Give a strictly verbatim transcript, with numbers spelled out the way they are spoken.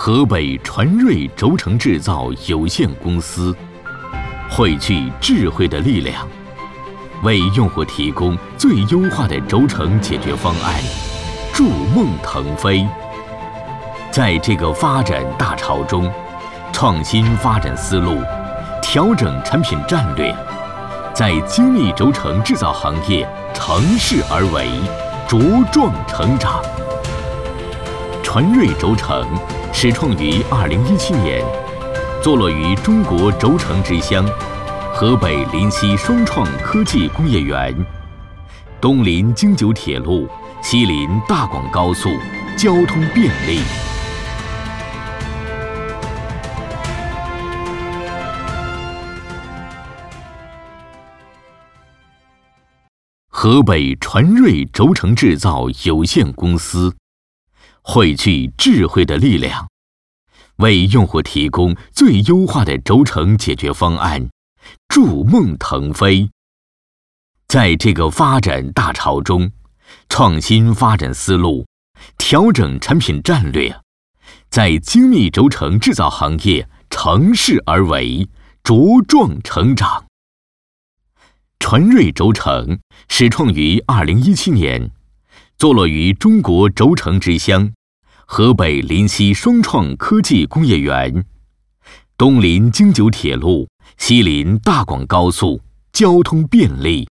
河北传瑞轴承制造有限公司汇聚智慧的力量，为用户提供最优化的轴承解决方案，筑梦腾飞。在这个发展大潮中，创新发展思路，调整产品战略，在精密轴承制造行业乘势而为，茁壮成长。传瑞轴承始创于二零一七年，坐落于中国轴承之乡河北临西双创科技工业园，东临京九铁路，西临大广高速，交通便利。河北传瑞轴承制造有限公司汇聚智慧的力量，为用户提供最优化的轴承解决方案，筑梦腾飞。在这个发展大潮中，创新发展思路，调整产品战略，在精密轴承制造行业乘势而为，茁壮成长。传瑞轴承始创于二零一七年，坐落于中国轴承之乡河北临西双创科技工业园，东临京九铁路，西临大广高速，交通便利。